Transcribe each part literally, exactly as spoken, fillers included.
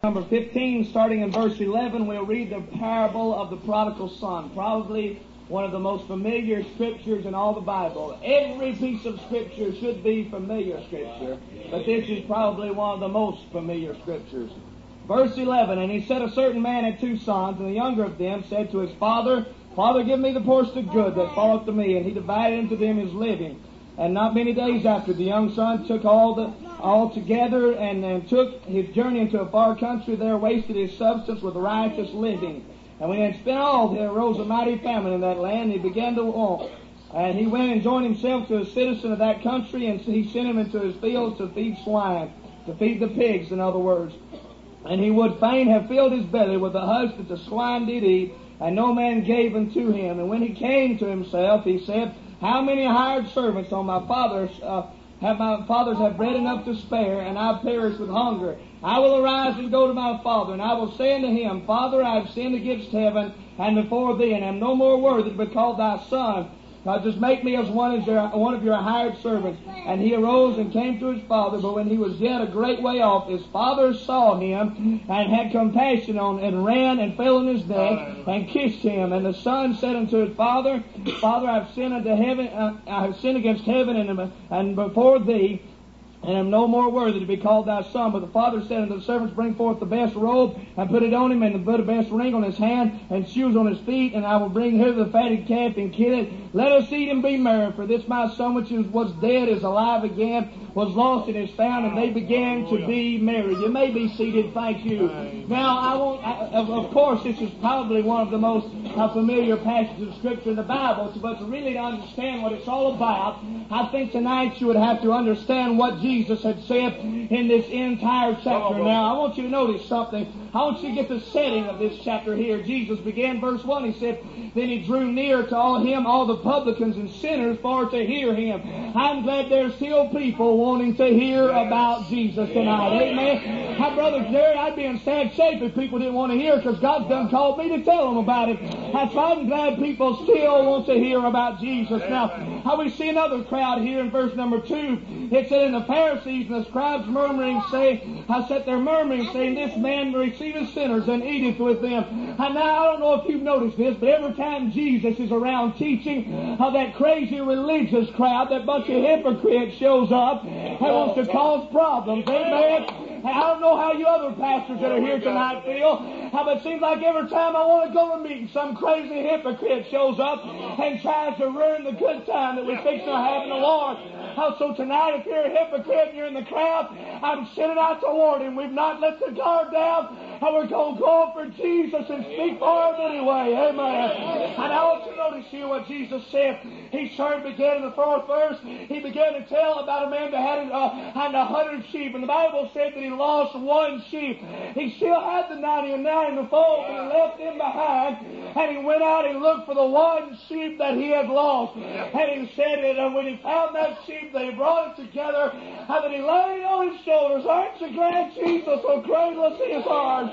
Number fifteen, starting in verse eleven, we'll read the parable of the prodigal son. Probably one of the most familiar scriptures in all the Bible. Every piece of scripture should be familiar scripture, but this is probably one of the most familiar scriptures. Verse eleven, and he said, a certain man had two sons, and the younger of them said to his father, Father, give me the portion of good that falleth to me. And he divided unto them his living. And not many days after, the young son took all the all together and, and took his journey into a far country. There wasted his substance with riotous living. And when he had spent all, there arose a mighty famine in that land, and he began to want. And he went and joined himself to a citizen of that country, and he sent him into his fields to feed swine, to feed the pigs, in other words. And he would fain have filled his belly with the husk that the swine did eat, and no man gave unto him. And when he came to himself, he said, How many hired servants on my father's uh, have my fathers have bread enough to spare, and I perish with hunger? I will arise and go to my father, and I will say unto him, Father, I have sinned against heaven and before thee, and am no more worthy to be called thy son. Now just make me as one as your, one of your hired servants. And he arose and came to his father, but when he was yet a great way off, his father saw him and had compassion on him, and ran and fell on his neck and kissed him. And the son said unto his father, Father, I have sinned unto heaven, uh, I have sinned against heaven and, and before thee, and am no more worthy to be called thy son. But the father said unto the servants, Bring forth the best robe, and put it on him, and put the best ring on his hand, and shoes on his feet, and I will bring hither the fatted calf, and kill it. Let us eat and be merry, for this my son which was dead is alive again, was lost and is found, and they began to be merry. You may be seated, thank you. Now, I won't, I, of, of course, this is probably one of the most uh, familiar passages of Scripture in the Bible, but to really to understand what it's all about, I think tonight you would have to understand what Jesus had said in this entire chapter. Now, I want you to notice something. I want you to get the setting of this chapter here. Jesus began verse one. He said, Then he drew near to all him, all the publicans and sinners, for to hear him. I'm glad there's still people wanting to hear about Jesus tonight. Amen. My brother Jerry, I'd be in sad shape if people didn't want to hear, because God's done called me to tell them about it. That's why I'm glad people still want to hear about Jesus. Now, how we see another crowd here in verse number two. It said, And the Pharisees and the scribes murmuring say, I sat there murmuring, saying, This man receiveth sinners and eateth with them. And now, I don't know if you've noticed this, but every time Jesus is around teaching, how that crazy religious crowd, that bunch of hypocrites shows up and wants to cause problems. Amen. I don't know how you other pastors that are here tonight feel, but it seems like every time I want to go to a meeting, some crazy hypocrite shows up and tries to ruin the good time that we're fixing to have in the Lord. So tonight, if you're a hypocrite and you're in the crowd, I'm sending out to warn him. We've not let the guard down, and we're going to go for Jesus and speak for him anyway. Amen. And I want you to notice here what Jesus said. He started began in the fourth verse. He began to tell about a man that had uh, had a hundred sheep, and the Bible said that he lost one sheep. He still had the ninety-nine in the fold, but he left him behind, and he went out and looked for the one sheep that he had lost. And he said that uh, when he found that sheep, they brought it together, and then he laid it on his shoulders. Aren't you glad Jesus will cradle us in his arms?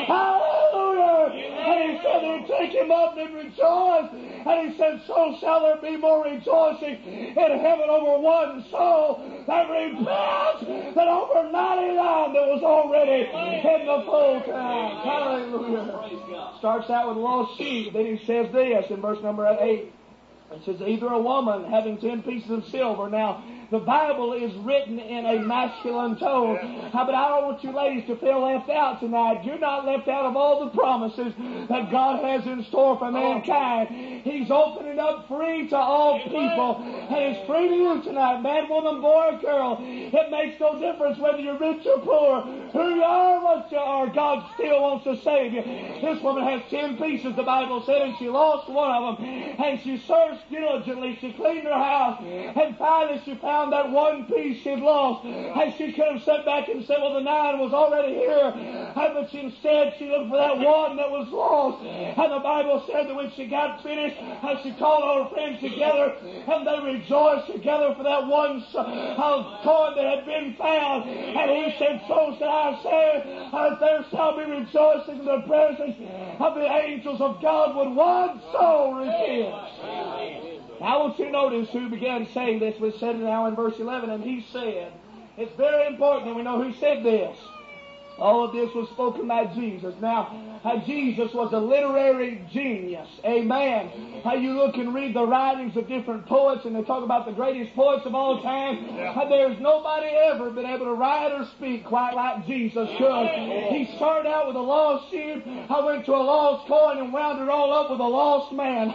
Hallelujah! And he said he'd take him up and rejoice. And he said, So shall there be more rejoicing in heaven over one soul that repents than over ninety-nine that was already in the full time. Hallelujah! Starts out with lost sheep. Then he says this in verse number eight. It says, either a woman having ten pieces of silver. Now, the Bible is written in a masculine tone. How But I don't want you ladies to feel left out tonight. You're not left out of all the promises that God has in store for mankind. He's opening up free to all people. And it's free to you tonight, man, woman, boy, or girl. It makes no difference whether you're rich or poor, who you are, what you are. God still wants to save you. This woman has ten pieces, the Bible said, and she lost one of them. And she searched diligently. She cleaned her house. And finally she found that one piece she'd lost. And she could have sat back and said, well, the nine was already here. And but she, instead she looked for that one that was lost. And the Bible said that when she got finished, and she called all her friends together, and they rejoiced together for that one uh, coin that had been found. And he said, so shall I say, that there shall be rejoicing in the presence of the angels of God when one soul repents. Now, I want you to notice who began saying this. We said it now in verse eleven, and he said, it's very important that we know who said this. All of this was spoken by Jesus. Now, how Jesus was a literary genius. Amen. How you look and read the writings of different poets, and they talk about the greatest poets of all time. How there's nobody ever been able to write or speak quite like Jesus could. He started out with a lost sheep. I went to a lost coin and wound it all up with a lost man.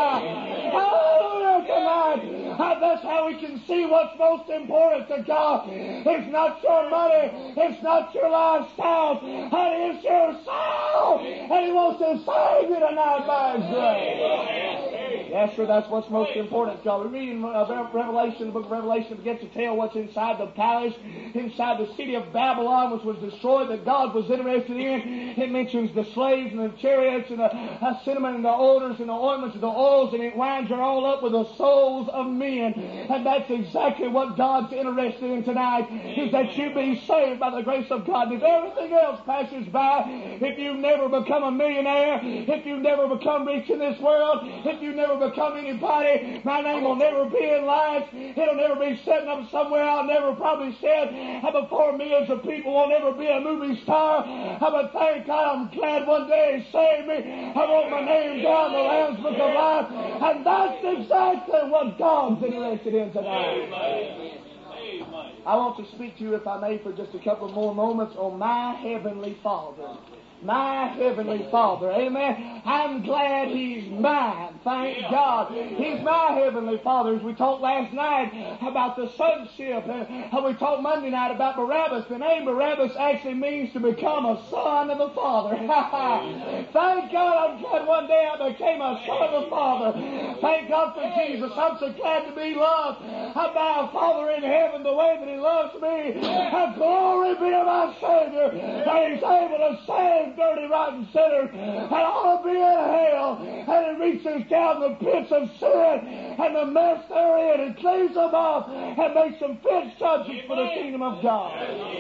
Hallelujah tonight. How that's how we can see what's most important to God. It's not your money. It's not your lifestyle. And it's your soul. And He wants to save you tonight by His grace. Yes, sir, that's what's most important. God, we read in uh, Revelation, the book of Revelation begins to tell what's inside the palace, inside the city of Babylon, which was destroyed, that God was interested in. It mentions the slaves and the chariots and the uh, cinnamon and the odors and the ointments and the oils, and it winds it all up with the souls of men. And that's exactly what God's interested in tonight, is that you be saved by the grace of God. If everything else passes by, if you never become a millionaire, if you never become rich in this world, if you never become anybody, my name will never be in lights. It'll never be setting up somewhere. I'll never probably sit before millions of people. Won't ever be a movie star. But thank God, I'm glad one day He saved me. I wrote my name down in the Lamb's Book of Life. And that's exactly what God's interested in tonight. I want to speak to you, if I may, for just a couple more moments on my Heavenly Father. My Heavenly Father. Amen. I'm glad He's mine. Thank God. He's my Heavenly Father. As we talked last night about the sonship, and we talked Monday night about Barabbas. The name Barabbas actually means to become a son of the Father. Thank God, I'm glad one day I became a son of the Father. Thank God for Jesus. I'm so glad to be loved by a Father in heaven the way that He loves me. Glory be to my Savior, that He's able to save dirty, rotten sinners, and ought to be in hell, and He reaches down the pits of sin and the mess they're in and cleans them up and makes them fit subjects for the kingdom of God.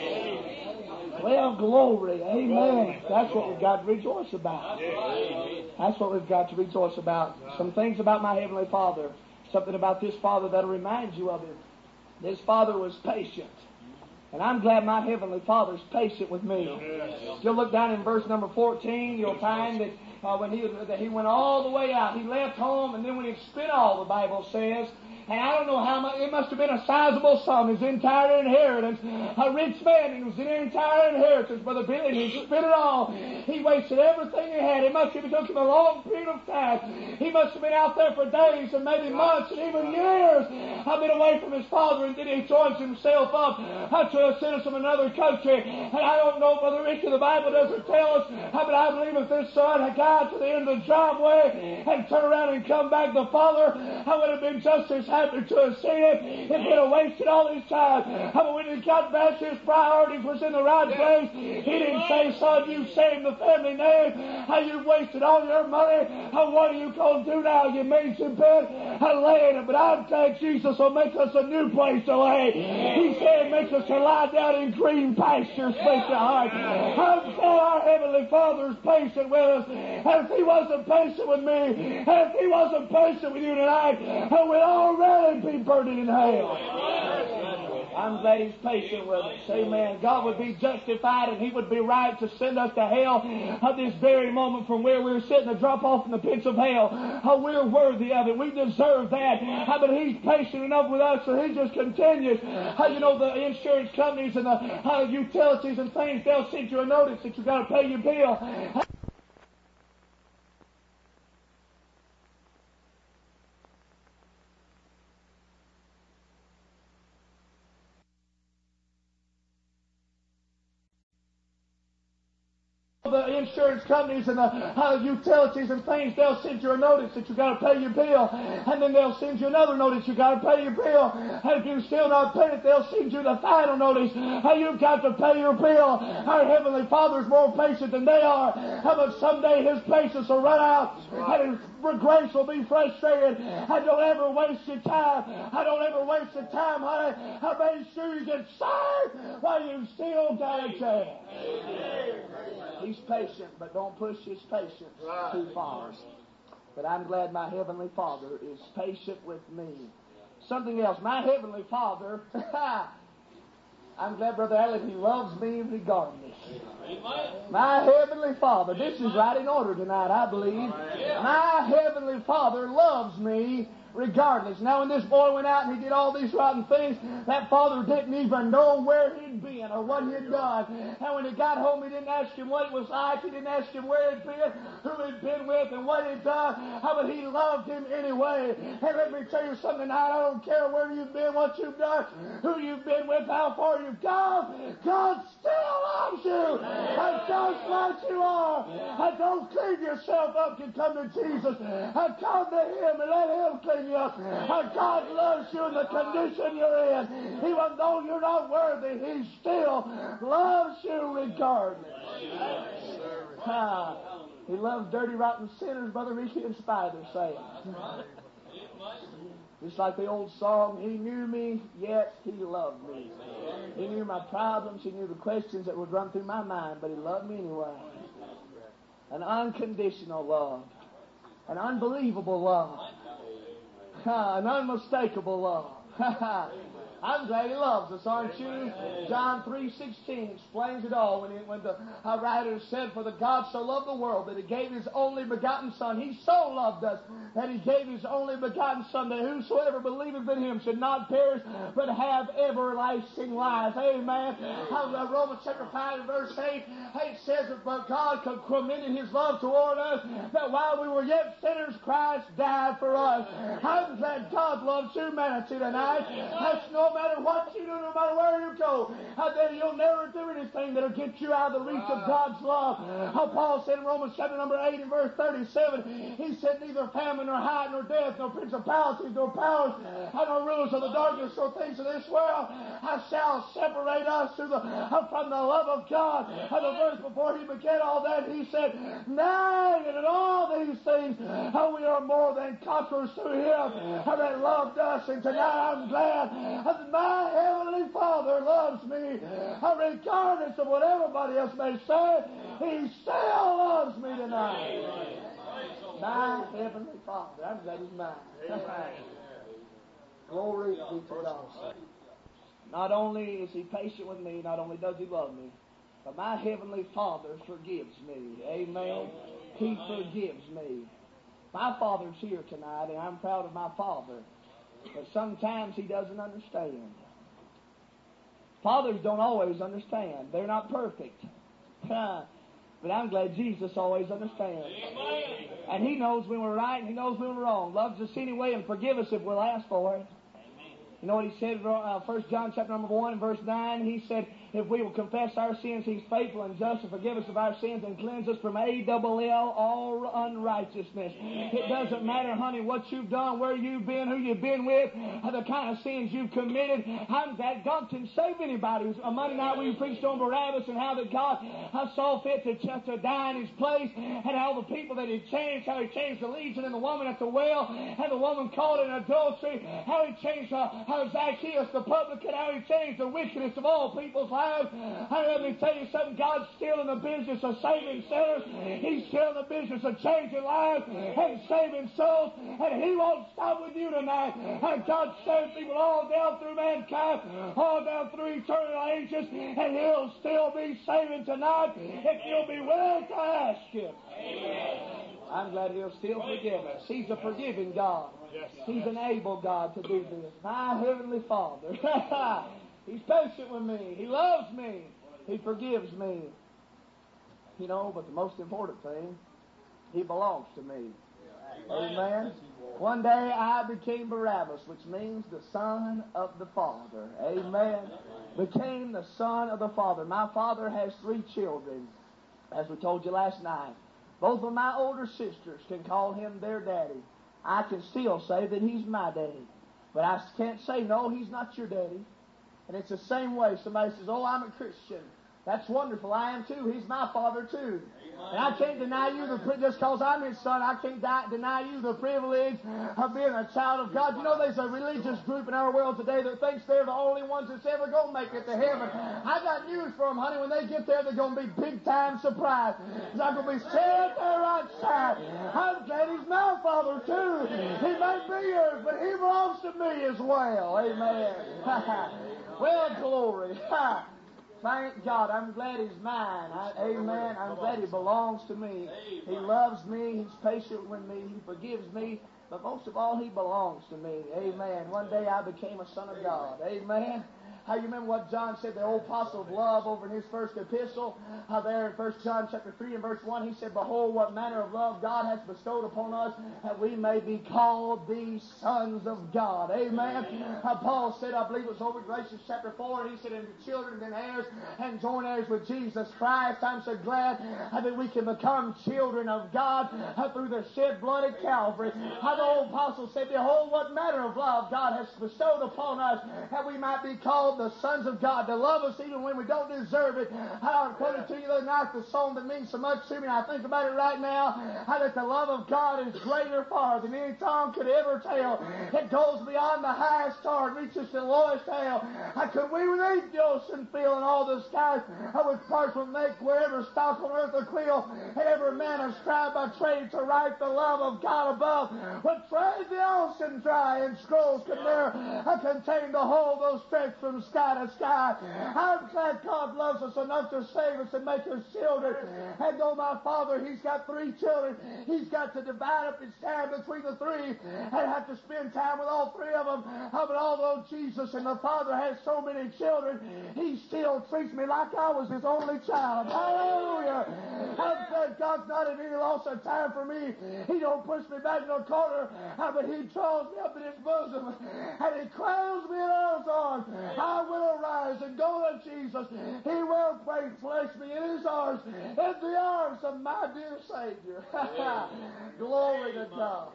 Well, glory, amen. That's what we've got to rejoice about. That's what we've got to rejoice about. Some things about my Heavenly Father. Something about this Father that'll remind you of Him. This Father was patient. And I'm glad my Heavenly Father's patient with me. If you'll look down in verse number fourteen, you'll find that uh, when he that he went all the way out, he left home, and then when he spent all, the Bible says, and I don't know how much, it must have been a sizable sum, his entire inheritance. A rich man, and it was an entire inheritance, Brother Billy, and he spent it all. He wasted everything he had. It must have took him a long period of time. He must have been out there for days and maybe months and even years. I've been away from his father, and then he joins himself up to a citizen of another country. And I don't know, Brother Ricky, the Bible doesn't tell us, but I believe if this son had got to the end of the driveway and turned around and come back, the father, I would have been just as happy to have seen it if he'd have wasted all his time. But when he got back, his priorities was in the right place. He didn't say, son, you saved the family name. How you wasted all your money. How what are you going to do now? You made some bed and lay in it. But I'm glad Jesus will make us a new place to lay. He said makes us to lie down in green pastures, make your heart. I'm glad our Heavenly Father's patient with us. And if He wasn't patient with me, and if He wasn't patient with you tonight, we'd already be burning in hell. I'm glad He's patient with us. Amen. God would be justified and He would be right to send us to hell at this very moment from where we're sitting to drop off in the pits of hell. Oh, we're worthy of it. We deserve that. But He's patient enough with us, so He just continues. How you know the insurance companies and the uh, utilities and things, they'll send you a notice that you've got to pay your bill. The insurance companies and the uh, utilities and things, they'll send you a notice that you've got to pay your bill. And then they'll send you another notice you've got to pay your bill. And if you're still not paying it, they'll send you the final notice. How you've got to pay your bill. Our Heavenly Father's more patient than they are. How much someday His patience will run out. And His grace will be frustrated. I don't ever waste your time. I don't ever waste your time, honey. I made sure you get saved while you still got a chance. He's patient, but don't push His patience too far. But I'm glad my Heavenly Father is patient with me. Something else. My Heavenly Father, I'm glad, Brother Allen, He loves me regardless. My Heavenly Father, this is right in order tonight, I believe. My Heavenly Father loves me regardless. Now, when this boy went out and he did all these rotten things, that father didn't even know where he'd been or what he'd done. And when he got home, he didn't ask him what it was like. He didn't ask him where he'd been, who he'd been with, and what he'd done. How but he loved him anyway. And let me tell you something tonight. I don't care where you've been, what you've done, who you've been with, how far you've gone. God still loves you. And just like you are. And don't clean yourself up and come to Jesus. And come to Him and let Him clean you up. And God loves you in the condition you're in. Even though you're not worthy, He still loves you regardless. Ah, He loves dirty, rotten sinners, Brother Ricky, in spite of their sins. Just like the old song, He knew me, yet He loved me. He knew my problems, He knew the questions that would run through my mind, but He loved me anyway. An unconditional love. An unbelievable love. An unmistakable love. I'm glad He loves us, aren't you? John three sixteen explains it all when, he, when the uh, writer said, "For the God so loved the world that He gave His only begotten Son." He so loved us that He gave His only begotten Son, that whosoever believeth in Him should not perish, but have everlasting life. Amen. Uh, Romans chapter five and verse eight, eight says that but God commended His love toward us, that while we were yet sinners, Christ died for us. I'm glad God loves humanity tonight. That's no matter what you do, no matter where you go, I bet you'll never do anything that'll get you out of the reach of God's love. How Paul said in Romans chapter number eight and verse thirty-seven, he said, "Neither famine nor height nor death nor principalities nor powers nor rulers of the darkness nor things of this world I shall separate us to the, from the love of God." And the verse before he began all that, he said, "Nay, and in all these things how we are more than conquerors through Him that loved us." And tonight I'm glad that my Heavenly Father loves me. Regardless of what everybody else may say, He still loves me tonight. My Heavenly Father. I'm glad He's mine. Glory be to God. Not only is He patient with me, not only does He love me, but my Heavenly Father forgives me. Amen. He forgives me. My Father's here tonight, and I'm proud of my Father. But sometimes He doesn't understand. Fathers don't always understand. They're not perfect. But I'm glad Jesus always understands. And He knows when we're right and He knows when we're wrong. Loves us anyway and forgives us if we'll ask for it. You know what He said in uh, First John chapter number one and verse nine? He said, "If we will confess our sins, He's faithful and just to forgive us of our sins and cleanse us from A double L, all unrighteousness." It doesn't matter, honey, what you've done, where you've been, who you've been with, the kind of sins you've committed. I'm glad God can save anybody. On Monday night we preached on Barabbas and how that God saw fit to, to die in His place, and how the people that He changed, how He changed the legion and the woman at the well, and the woman caught in adultery, how He changed uh, how Zacchaeus the publican, how He changed the wickedness of all people's lives. And let me tell you something, God's still in the business of saving sinners. He's still in the business of changing lives and saving souls. And He won't stop with you tonight. And God saved people all down through mankind, all down through eternal ages, and He'll still be saving tonight if you'll be willing to ask Him. Amen. I'm glad He'll still forgive us. He's a forgiving God. He's an able God to do this. My Heavenly Father. He's patient with me. He loves me. He forgives me. You know, but the most important thing, He belongs to me. Amen. One day I became Barabbas, which means the son of the Father. Amen. Became the son of the Father. My father has three children, as we told you last night. Both of my older sisters can call him their daddy. I can still say that he's my daddy. But I can't say, no, he's not your daddy. And it's the same way. Somebody says, oh, I'm a Christian. That's wonderful. I am too. He's my father too. And I can't deny you the just because I'm his son. I can't di- deny you the privilege of being a child of God. You know, there's a religious group in our world today that thinks they're the only ones that's ever going to make it to heaven. I got news for them, honey. When they get there, they're going to be big time surprised. I'm going to be sitting there right side. I'm glad he's my father too. He may be yours, but he belongs to me as well. Amen. Well, glory. Thank God. I'm glad He's mine. I, amen. I'm glad He belongs to me. He loves me. He's patient with me. He forgives me. But most of all, He belongs to me. Amen. One day I became a son of God. Amen. How you remember what John said, the old apostle of love over in his first epistle? How there in First John chapter three and verse one, he said, Behold, what manner of love God has bestowed upon us, that we may be called the sons of God. Amen. How Paul said, I believe it was over in Galatians chapter four, and he said, And the children and heirs and joint heirs with Jesus Christ. I'm so glad that we can become children of God through the shed blood at Calvary. How the old apostle said, Behold, what manner of love God has bestowed upon us, that we might be called the sons of God, to love us even when we don't deserve it. I quoted to you the other night the song that means so much to me, and I think about it right now, how that the love of God is greater far than any tongue could ever tell. It goes beyond the highest star and reaches to the lowest hell. How could we with the ocean feel in all the skies, how with parts will make wherever stock on earth or quill, and every man has strive by trade to write the love of God above. But trade the ocean dry, and scrolls could never contain the whole, those stretch from sky to sky. I'm glad God loves us enough to save us and make us children. And though my Father, He's got three children, He's got to divide up His time between the three and have to spend time with all three of them. But although Jesus and the Father has so many children, He still treats me like I was His only child. Hallelujah. I'm glad God's not in any loss of time for me. He don't push me back in a corner, but He draws me up in His bosom and He crowns me in His arms. I will arise and go to Jesus. He will place me in His arms, in the arms of my dear Savior. Glory to God.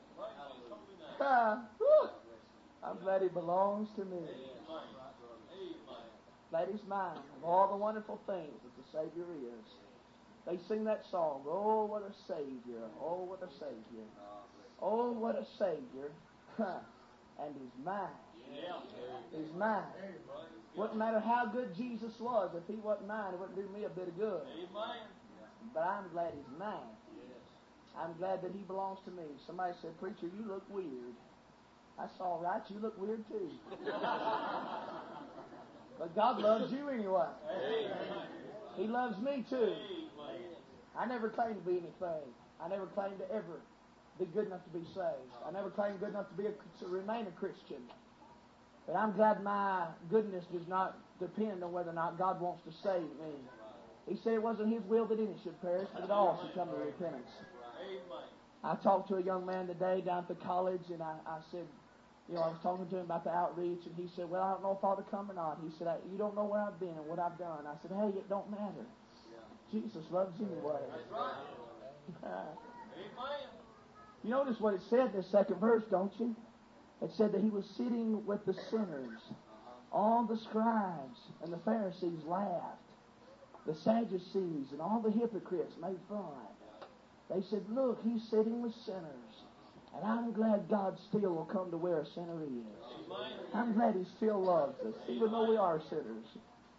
I'm glad He belongs to me. Glad He's mine. Of all the wonderful things that the Savior is. They sing that song, Oh, what a Savior. Oh, what a Savior. Oh, what a Savior. And He's mine. He's mine. Wouldn't matter how good Jesus was. If He wasn't mine, it wouldn't do me a bit of good. But I'm glad He's mine. I'm glad that He belongs to me. Somebody said, Preacher, you look weird. That's all right. You look weird too. But God loves you anyway. He loves me too. I never claimed to be anything. I never claimed to ever be good enough to be saved. I never claimed good enough to be a, to remain a Christian. But I'm glad my goodness does not depend on whether or not God wants to save me. He said it wasn't His will that any should perish, but that all should come to repentance. I talked to a young man today down at the college, and I, I said, you know, I was talking to him about the outreach, and he said, well, I don't know if I ought to come or not. He said, you don't know where I've been and what I've done. I said, hey, it don't matter. Jesus loves you anyway. That's right. Amen. You notice what it said in the second verse, don't you? It said that He was sitting with the sinners. All the scribes and the Pharisees laughed. The Sadducees and all the hypocrites made fun. They said, look, He's sitting with sinners. And I'm glad God still will come to where a sinner is. I'm glad He still loves us, even though we are sinners.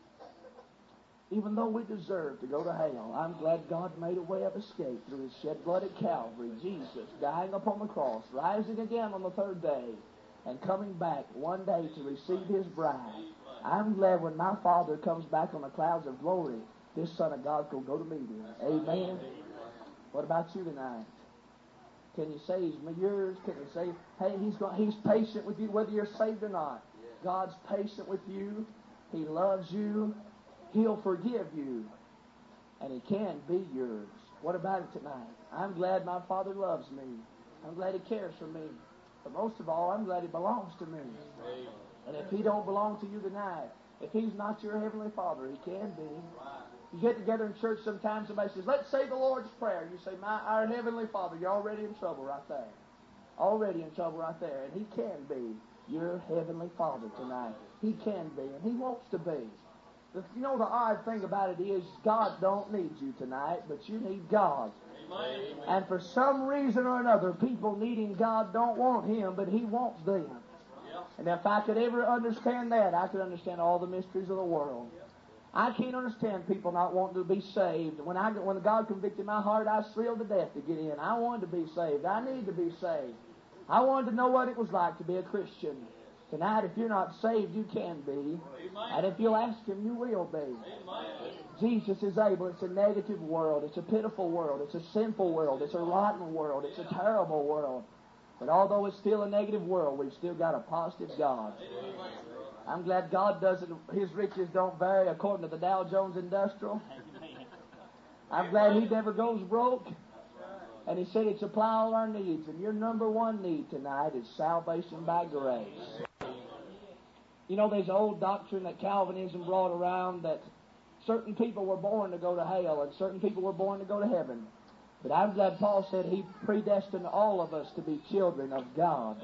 Even though we deserve to go to hell, I'm glad God made a way of escape through His shed blood at Calvary. Jesus dying upon the cross, rising again on the third day, and coming back one day to receive His bride. I'm glad when my Father comes back on the clouds of glory, this Son of God will go to meet Him. Amen. What about you tonight? Can you say He's yours? Can you say, hey, He's going, He's patient with you whether you're saved or not? God's patient with you. He loves you. He'll forgive you. And He can be yours. What about it tonight? I'm glad my Father loves me. I'm glad He cares for me. But most of all, I'm glad He belongs to me. And if He don't belong to you tonight, if He's not your Heavenly Father, He can be. You get together in church sometimes, somebody says, let's say the Lord's Prayer. You say, my our Heavenly Father. You're already in trouble right there. Already in trouble right there. And He can be your Heavenly Father tonight. He can be, and He wants to be. You know, the odd thing about it is God don't need you tonight, but you need God. Amen. And for some reason or another, people needing God don't want Him, but He wants them. Yep. And if I could ever understand that, I could understand all the mysteries of the world. Yep. I can't understand people not wanting to be saved. When I when God convicted my heart, I was thrilled to death to get in. I wanted to be saved. I need to be saved. I wanted to know what it was like to be a Christian. Tonight, if you're not saved, you can be. And if you'll ask Him, you will be. Jesus is able. It's a negative world. It's a pitiful world. It's a sinful world. It's a rotten world. It's a terrible world. But although it's still a negative world, we've still got a positive God. I'm glad God doesn't, His riches don't vary according to the Dow Jones Industrial. I'm glad He never goes broke. And He said He'd supply all our needs. And your number one need tonight is salvation by grace. You know, there's an old doctrine that Calvinism brought around that certain people were born to go to hell and certain people were born to go to heaven. But I'm glad Paul said He predestined all of us to be children of God.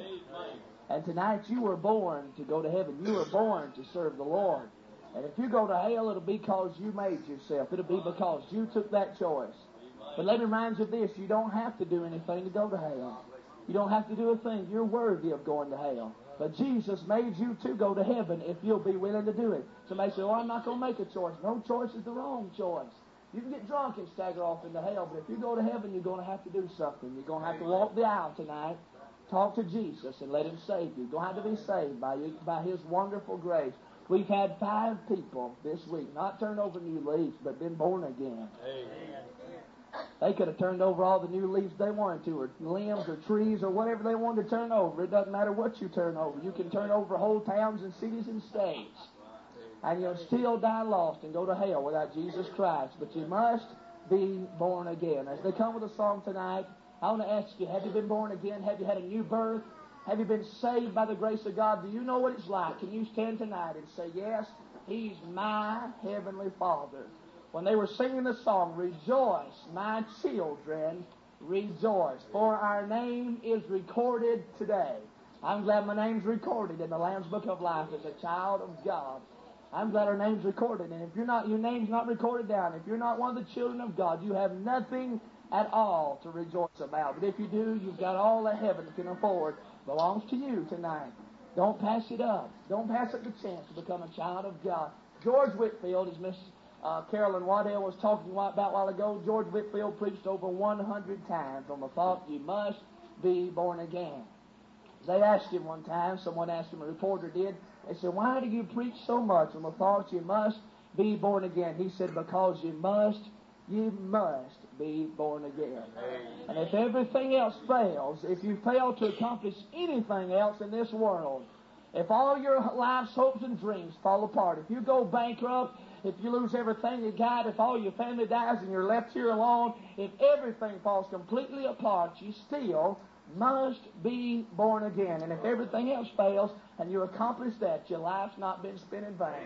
And tonight you were born to go to heaven. You were born to serve the Lord. And if you go to hell, it'll be because you made yourself. It'll be because you took that choice. But let me remind you of this. You don't have to do anything to go to hell. You don't have to do a thing. You're worthy of going to hell. But Jesus made you to go to heaven if you'll be willing to do it. Somebody say, oh, I'm not going to make a choice. No choice is the wrong choice. You can get drunk and stagger off into hell, but if you go to heaven, you're going to have to do something. You're going to have to walk the aisle tonight, talk to Jesus, and let Him save you. You're going to have to be saved by, you, by His wonderful grace. We've had five people this week not turn over new leaves, but been born again. Amen. They could have turned over all the new leaves they wanted to, or limbs, or trees, or whatever they wanted to turn over. It doesn't matter what you turn over. You can turn over whole towns and cities and states. And you'll still die lost and go to hell without Jesus Christ. But you must be born again. As they come with a song tonight, I want to ask you, have you been born again? Have you had a new birth? Have you been saved by the grace of God? Do you know what it's like? Can you stand tonight and say, yes, He's my Heavenly Father? When they were singing the song, rejoice, my children, rejoice, for our name is recorded today. I'm glad my name's recorded in the Lamb's Book of Life as a child of God. I'm glad our name's recorded. And if you're not, your name's not recorded down, if you're not one of the children of God, you have nothing at all to rejoice about. But if you do, you've got all that heaven can afford. It belongs to you tonight. Don't pass it up. Don't pass up the chance to become a child of God. George Whitefield, as Miss uh, Carolyn Waddell was talking about a while ago, George Whitefield preached over one hundred times on the thought you must be born again. They asked him one time, someone asked him, a reporter did, they said, why do you preach so much on the thought you must be born again? He said, because you must, you must be born again. Amen. And if everything else fails, if you fail to accomplish anything else in this world, if all your life's hopes and dreams fall apart, if you go bankrupt, if you lose everything you got, if all your family dies and you're left here alone, if everything falls completely apart, you still must be born again. And if everything else fails and you accomplish that, your life's not been spent in vain.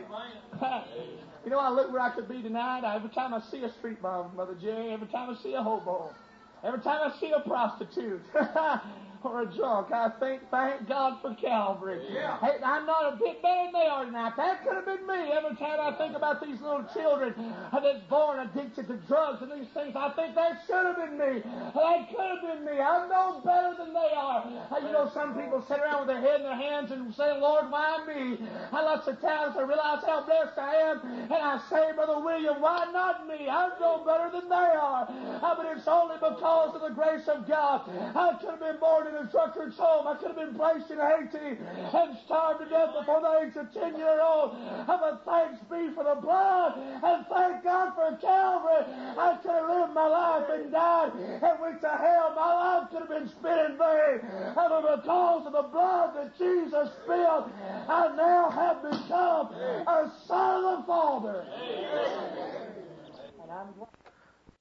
You know, I look where I could be tonight. Every time I see a street bum, Mother Jerry, every time I see a hobo, every time I see a prostitute or a drunk, I think, thank God for Calvary. Yeah. Hey, I'm not a bit better than they are tonight. That could have been me. Every time I think about these little children that's born addicted to drugs and these things, I think that should have been me. That could have been me. I'm no better than they are. You know, some people sit around with their head in their hands and say, Lord, why me? I lots of times I realize how blessed I am, and I say, Brother William, why not me? I'm no better than they are. But it's only because of the grace of God. I could have been born in a drunkard's home. I could have been placed in Haiti and starved to death before the age of ten year old. But thanks be for the blood, and thank God for Calvary. I could have lived my life and died and went to hell. My life could have been spent in vain. But because of the blood that Jesus spilled, I now have become a son of the Father. And I'm glad.